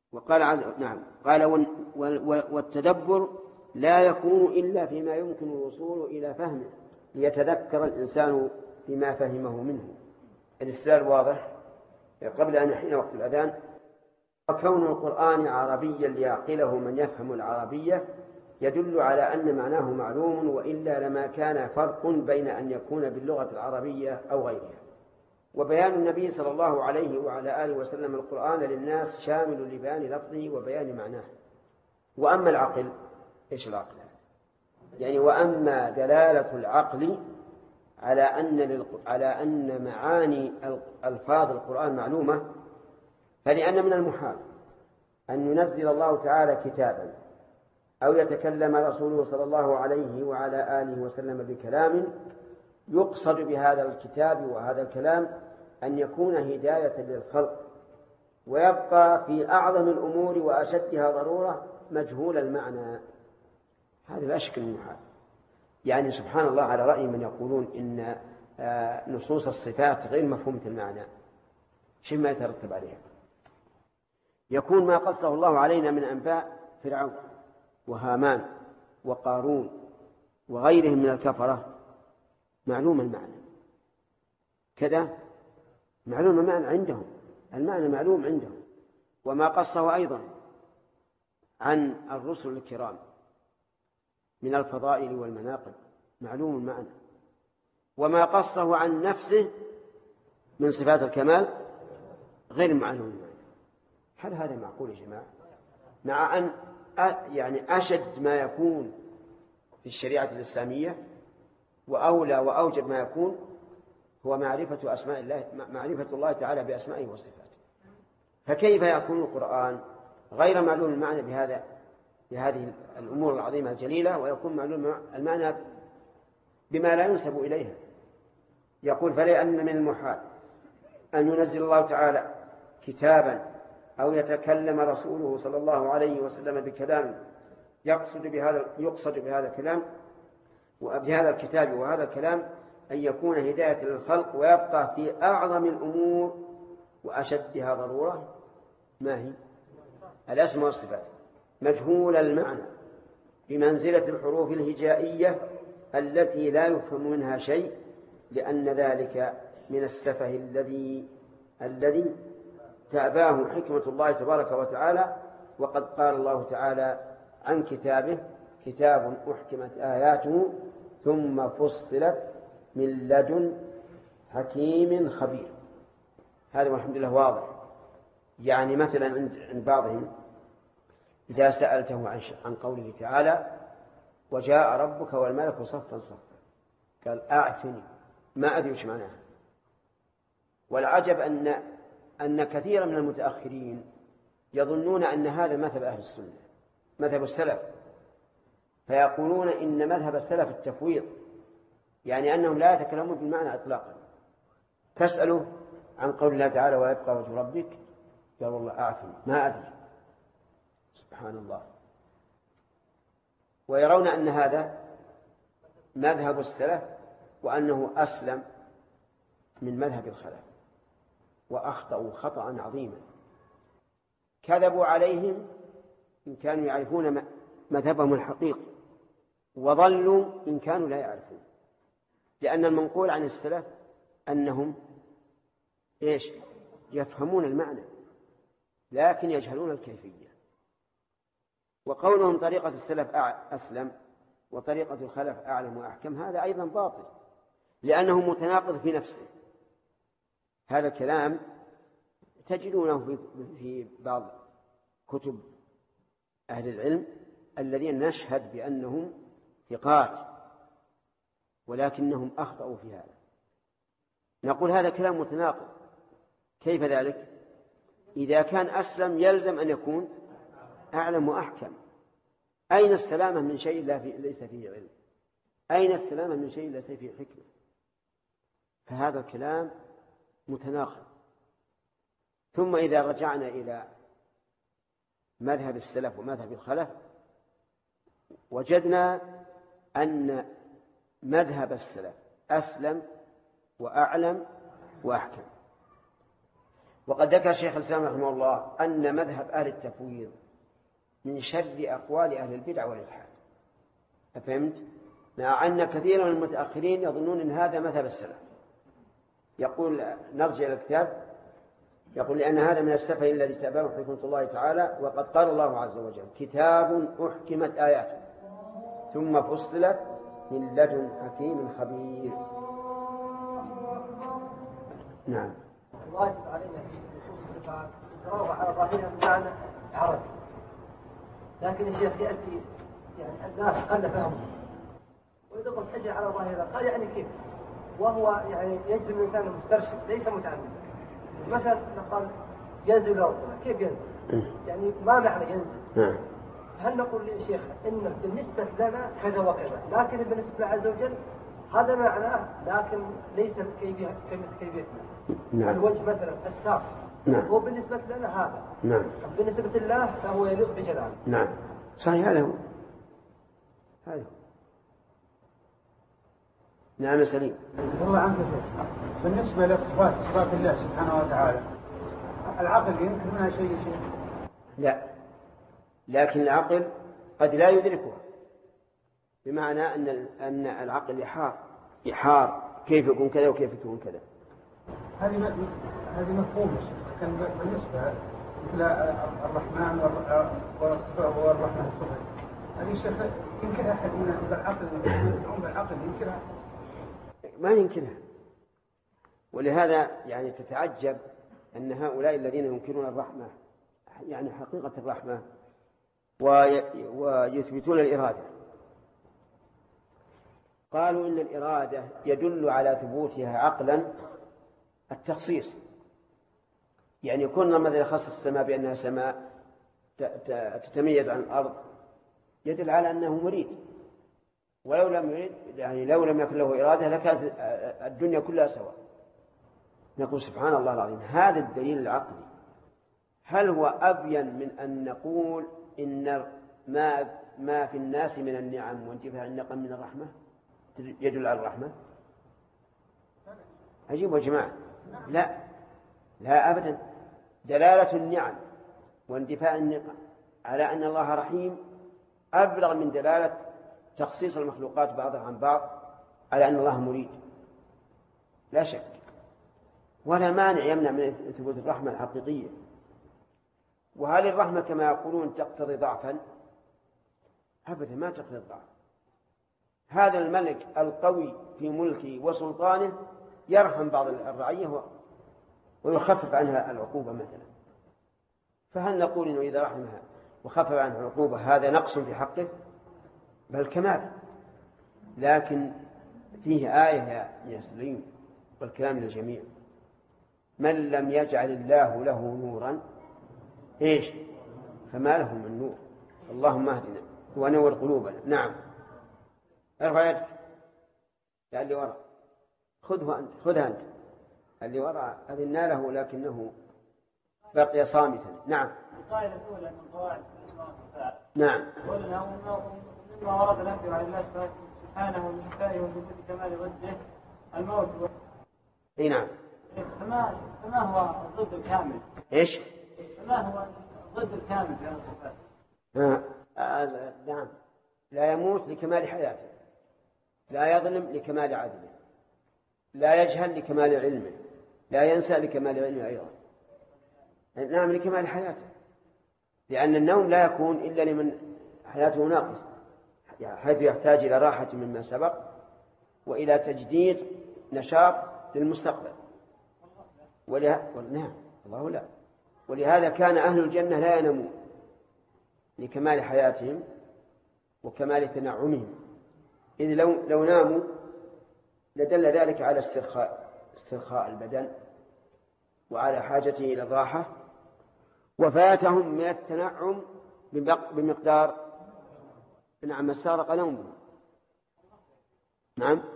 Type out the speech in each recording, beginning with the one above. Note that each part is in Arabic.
نعم قال والتدبر لا يكون إلا فيما يمكن الوصول إلى فهمه ليتذكر الإنسان بما فهمه منه. الاستدلال واضح قبل أن يحين وقت الأذان. وكون القرآن عربيا ليعقله من يفهم العربية يدل على أن معناه معلوم، وإلا لما كان فرق بين أن يكون باللغة العربية أو غيرها. وبيان النبي صلى الله عليه وعلى آله وسلم القرآن للناس شامل لبيان لفظه وبيان معناه. وأما العقل، إيش العقل؟ يعني وأما دلالة العقل على أن معاني ألفاظ القرآن معلومة، فلأن من المحال أن ينزل الله تعالى كتابا أو يتكلم رسوله صلى الله عليه وعلى آله وسلم بكلام يقصد بهذا الكتاب وهذا الكلام أن يكون هداية للخلق، ويبقى في أعظم الأمور وأشدها ضرورة مجهول المعنى. هذا لا شك المحال. يعني سبحان الله، على رأي من يقولون إن نصوص الصفات غير مفهومة المعنى، شيء ما يترتب عليها. يكون ما قصه الله علينا من أنباء فرعون وهامان وقارون وغيرهم من الكفرة معلوم المعنى، كذا معلوم المعنى عندهم، المعنى معلوم عندهم. وما قصه أيضا عن الرسل الكرام من الفضائل والمناقب معلوم المعنى. وما قصه عن نفسه من صفات الكمال غير معلوم المعنى. هل هذا معقول يا جماعة؟ مع أن يعني أشد ما يكون في الشريعة الإسلامية وأولى وأوجب ما يكون هو معرفة أسماء الله، معرفة الله تعالى بأسمائه وصفاته. فكيف يكون القرآن غير معلوم المعنى بهذه الأمور العظيمة الجليلة، ويكون معلوم المعنى بما لا ينسب إليها؟ يقول فلأن من المحال أن ينزل الله تعالى كتابا أو يتكلم رسوله صلى الله عليه وسلم بكلام يقصد بهذا الكلام وبهذا الكتاب وهذا الكلام أن يكون هداية للخلق، ويبقى في أعظم الأمور وأشدها ضرورة ما هي الأسماء والصفات مجهول المعنى بمنزلة الحروف الهجائية التي لا يفهم منها شيء، لأن ذلك من السفه الذي تأباه حكمة الله تبارك وتعالى. وقد قال الله تعالى عن كتابه كتاب أحكمت آياته ثم فصلت من لدن حكيم خبير. هذا والحمد لله واضح. يعني مثلا عند بعضهم إذا سألته عن قوله تعالى وجاء ربك والملك صفا صفا، قال أعفني، ما أدري وش معناها. والعجب أن كثيرا من المتأخرين يظنون أن هذا مذهب أهل السنة، مذهب السلف، فيقولون إن مذهب السلف التفويض، يعني أنهم لا يتكلمون بالمعنى إطلاقا. تسأله عن قول الله تعالى ويبقى وجه ربك، قال والله أعفني ما أدري. سبحان الله. ويرون أن هذا مذهب السلف وأنه أسلم من مذهب الخلف، وأخطأوا خطأ عظيما. كذبوا عليهم إن كانوا يعرفون مذهبهم الحقيقي، وضلوا إن كانوا لا يعرفون. لأن المنقول عن السلف أنهم يفهمون المعنى لكن يجهلون الكيفية. وقولهم طريقة السلف أسلم وطريقة الخلف أعلم وأحكم هذا أيضا باطل، لأنه متناقض في نفسه. هذا الكلام تجدونه في بعض كتب أهل العلم الذين نشهد بأنهم ثقات، ولكنهم أخطأوا في هذا. نقول هذا كلام متناقض. كيف ذلك؟ إذا كان أسلم يلزم أن يكون أعلم وأحكم. أين السلامة من شيء ليس فيه علم؟ أين السلامة من شيء ليس فيه حكمة؟ فهذا الكلام متناقض. ثم إذا رجعنا إلى مذهب السلف ومذهب الخلف وجدنا أن مذهب السلف أسلم وأعلم وأحكم. وقد ذكر الشيخ الإسلام رحمه الله أن مذهب أهل التفويض من شر أقوال أهل البدع والإلحاد. فهمت؟ مع أن كثيرا من المتأخرين يظنون أن هذا مذهب السلف. يقول نرجع إلى الكتاب، يقول لأن هذا من السفه الذي تابعه حكمة الله تعالى، وقد قال الله عز وجل كتاب أحكمت آياته ثم فصلت من لدن حكيم خبير. نعم. الواجب علينا في نصوص الصفات تتراوح على ظاهرها بمعنى عربي، لكن الشيخ يأتي يعني الناس قل فهمه وإذا قلت حجة على ظاهرها قال يعني كيف، وهو يعني يجزم الإنسان المسترشد ليس متعمدا. مثلا قال ينزل الأرض، كيف ينزل؟ يعني ما معنى ينزل؟ هل نقول للشيخ إن بالنسبة لنا كذا وكذا، لكن بالنسبة له عز وجل هذا معناه، لكن ليس كيفيتنا. نعم. الوجه مثلا الساق، نعم. هو بالنسبة لنا هذا. نعم. بالنسبة لله فهو يليق بجلاله. نعم صحيح، هذا هو. نعم سليم. الله عنك بالنسبة لصفات الله سبحانه وتعالى العقل يمكن منها شيء؟ لا، لكن العقل قد لا يدركها، بمعنى أن العقل يحار كيف يكون كذا وكيف يكون كذا. هذه مفهومة. لكن بالنسبة مثل الرحمن والرحمن الصفر هذه الشيء يمكن أحد من بالعقل ينكرها؟ ما ينكرها. ولهذا يعني تتعجب أن هؤلاء الذين ينكرون الرحمة يعني حقيقة الرحمة ويثبتون الإرادة، قالوا إن الإرادة يدل على ثبوتها عقلا التخصيص. يعني كنا مثلا خص السماء بأنها سماء تتميز عن الأرض يدل على أنه مريد، ولو لم يريد يعني لو لم يكن له إرادة لكانت الدنيا كلها سواء. نقول سبحان الله العظيم، هذا الدليل العقلي هل هو أبين من أن نقول إن ما في الناس من النعم وانتفاع النقم من الرحمة يدل على الرحمة؟ عجيب يا جماعة. لا أبدا. دلالة النعم واندفاع النقم على أن الله رحيم أبلغ من دلالة تخصيص المخلوقات بعضها عن بعض على أن الله مريد. لا شك، ولا مانع يمنع من ثبوت الرحمة الحقيقية. وهل الرحمة كما يقولون تقتضي ضعفا؟ أبدا ما تقتضي الضعف. هذا الملك القوي في ملكه وسلطانه يرحم بعض الرعية ويخفف عنها العقوبة مثلا، فهل نقول إنه إذا رحمها وخفف عنها العقوبة هذا نقص في حقه؟ بل كمال. لكن فيه آية يا سليم والكلام للجميع: من لم يجعل الله له نورا فما له من نور. اللهم اهدنا ونور قلوبنا. نعم. ارفع يدك يا اللي وراء، خذها أنت. اللي وراء أذنا له لكنه بقي صامتا. نعم. القاعدة الأولى من قواعد الإسلام والفعل. نعم. قلنا مما ورد الأنبياء على الله سبحانه وبحكمه وبوجود كمال وجهه الموت. نعم. فما هو ضد الكامل؟ فما هو ضد الكامل في هذا الصفات؟ نعم. لا يموت لكمال حياته، لا يظلم لكمال عدله، لا يجهل لكمال علمه، لا ينسى لكمال علمه أيضا. نعم لكمال حياته، لأن النوم لا يكون إلا لمن حياته ناقص، حيث يحتاج إلى راحة مما سبق وإلى تجديد نشاط للمستقبل. نعم الله لا. ولهذا كان أهل الجنة لا ينامون لكمال حياتهم وكمال تنعمهم، إذ لو ناموا لدل ذلك على استرخاء البدن وعلى حاجته إلى الراحة، وفاتهم من التنعم بمقدار ما سارق نومه. نعم.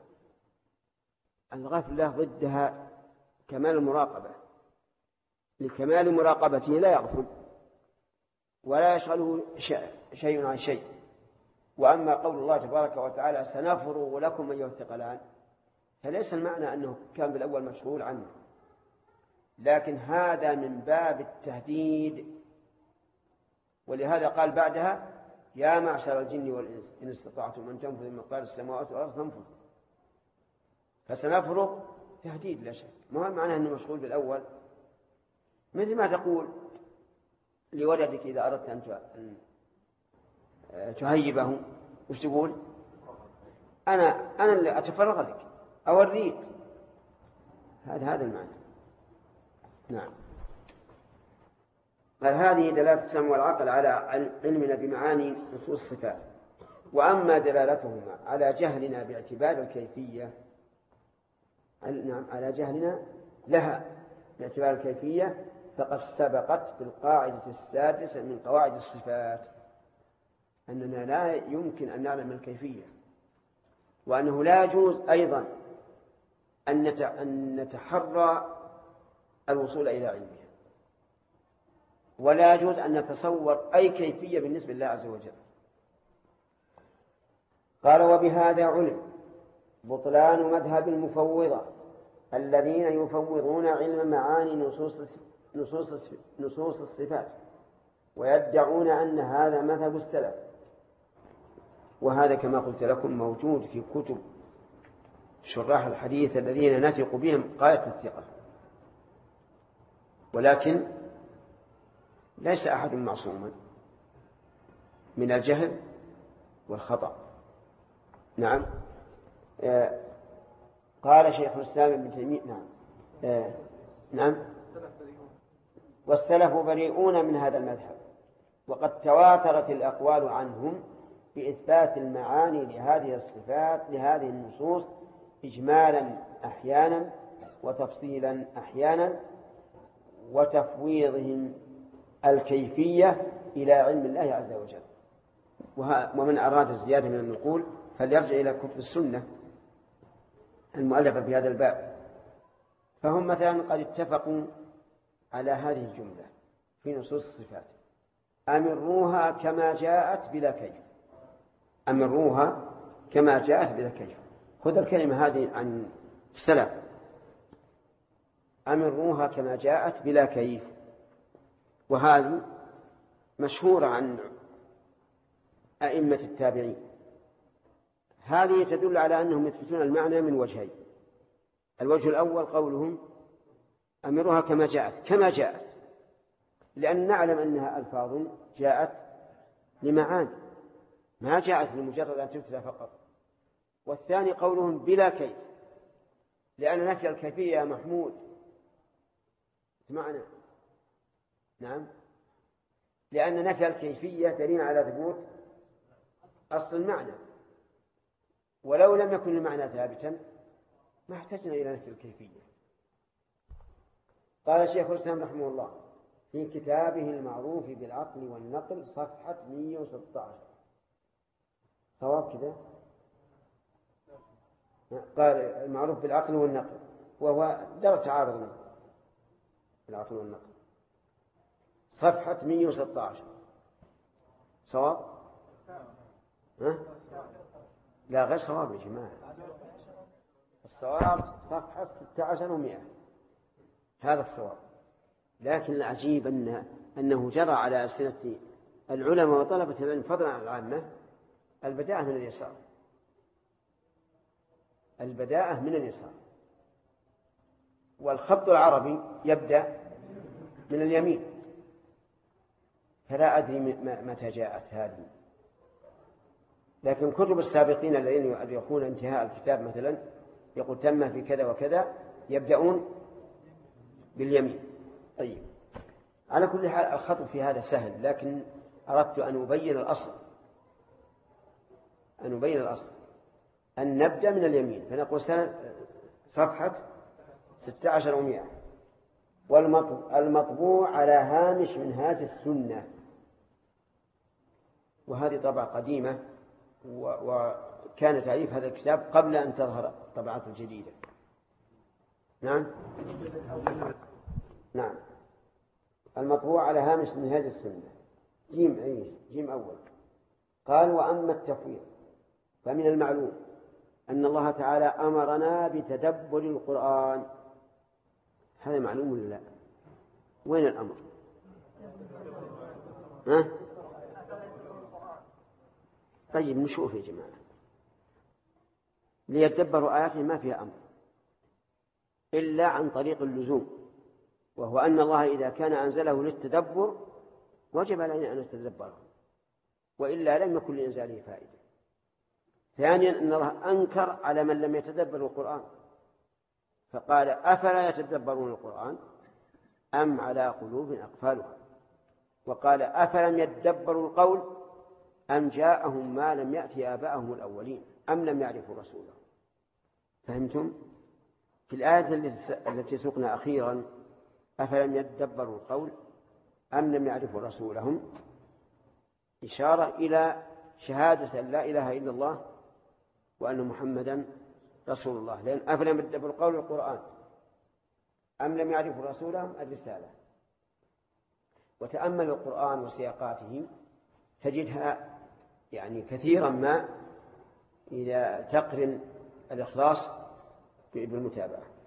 الغفلة ضدها كمال المراقبة، لكمال مراقبته لا يغفل ولا يشغله شيء عن شيء. وأما قول الله تبارك وتعالى سنفرغ لكم أيها الثقلان، فليس المعنى أنه كان بالأول مشغول عنه، لكن هذا من باب التهديد، ولهذا قال بعدها يا معشر الجن والإنس إن استطعتم أن تنفذوا من مقدار السماوات والأرض فانفذوا. فسنفرغ تهديد لا شك، ما معناه أنه مشغول بالأول، مثل ما تقول لولدك إذا أردت أن تهيبه وش تقول؟ أنا اللي أتفرغ لك أوريك. هذا المعنى. نعم. قال هذه دلالة السمع والعقل على علمنا بمعاني نصوص الصفات. وأما دلالتهما على جهلنا باعتبار الكيفية، نعم على جهلنا لها باعتبار الكيفية، فقد سبقت في القاعدة السادسة من قواعد الصفات أننا لا يمكن أن نعلم الكيفية، وأنه لا يجوز أيضا أن نتحرى الوصول إلى علمها، ولا يجوز أن نتصور أي كيفية بالنسبة لله عز وجل. قال وبهذا علم بطلان مذهب المفوضة الذين يفوضون علم معاني نصوص الصفات ويدعون أن هذا مذهب السلف، وهذا كما قلت لكم موجود في كتب شراح الحديث الذين نثق بهم غاية الثقة، ولكن ليس أحد معصوما من الجهل والخطأ. نعم. قال شيخ الإسلام ابن تيمية نعم والسلف بريئون من هذا المذهب، وقد تواترت الأقوال عنهم بإثبات المعاني لهذه الصفات لهذه النصوص إجمالا أحيانا وتفصيلا أحيانا، وتفويضهم الكيفية إلى علم الله عز وجل. ومن أراد الزيادة من النقول فليرجع إلى كتب السنة المؤلفة في هذا الباب. فهم مثلا قد اتفقوا على هذه الجملة في نصوص الصفات: أمروها كما جاءت بلا كيف. أمروها كما جاءت بلا كيف. خذ الكلمة هذه عن السلف: أمروها كما جاءت بلا كيف. وهذه مشهورة عن أئمة التابعين. هذه تدل على أنهم يثبتون المعنى من وجهين: الوجه الأول قولهم أمروها كما جاءت، كما جاءت لأن نعلم أنها ألفاظ جاءت لمعاني، ما جاءت لمجرد أن تتلى فقط. والثاني قولهم بلا كيف، لأن نفي الكيفية محمود. معنى نعم، لأن نفي الكيفية دليل على ثبوت أصل المعنى، ولو لم يكن المعنى ثابتا ما احتجنا إلى نفي الكيفية. قال الشيخ الإسلام رحمه الله في كتابه المعروف بالعقل والنقل صفحة 116. صواب كذا؟ قال المعروف بالعقل والنقل، وهو درجة تعارض منه العقل والنقل، صفحة 116. صواب؟ ها؟ لا غير صواب يا جماعة، الصواب صفحة 16 و100، هذا الصواب. لكن العجيب أنه جرى على ألسنة العلماء وطلبة العلم فضلا عن العامة البداءة من اليسار، البداءة من اليسار، والخط العربي يبدأ من اليمين. فلا أدري متى جاءت هذه، لكن كتب السابقين الذين يؤرخون انتهاء الكتاب مثلا يقول تم في كذا وكذا، يبدأون باليمين. طيب، على كل حال الخط في هذا سهل، لكن أردت أن أبين الأصل، أن نبدأ من اليمين. فنقول صفحة 16 و100. والمطبوع على هامش منهاج السنة، وهذه طبعة قديمة، وكان تعريف هذا الكتاب قبل أن تظهر الطبعات الجديدة. نعم المطبوع على هامش منهاج السنة جيم أول. قال وأما التفويض فمن المعلوم أن الله تعالى أمرنا بتدبر القرآن. هذا معلوم ولا لا؟ وين الأمر؟ ها؟ طيب نشوف يا جماعة. ليتدبروا آياته ما فيها أمر إلا عن طريق اللزوم، وهو أن الله إذا كان أنزله للتدبر وجب علينا أن نتدبره، وإلا لم يكن لإنزاله فائدة. ثانيا أن الله أنكر على من لم يتدبر القرآن، فقال أفلا يتدبرون القرآن أم على قلوب أقفالها، وقال أفلم يتدبروا القول أم جاءهم ما لم يأتي آباءهم الأولين أم لم يعرفوا رسوله. فهمتم؟ في الآية التي سقنا أخيرا أفلم يتدبروا القول أم لم يعرفوا رسولهم إشارة إلى شهادة أن لا إله إلا الله وأن محمدا رسول الله، لأن أفلم يتدبروا القول القرآن أم لم يعرفوا رسولهم الرسالة. وتأمل القرآن وسياقاته تجدها يعني كثيرا ما إذا تقرن الإخلاص بالمتابعة.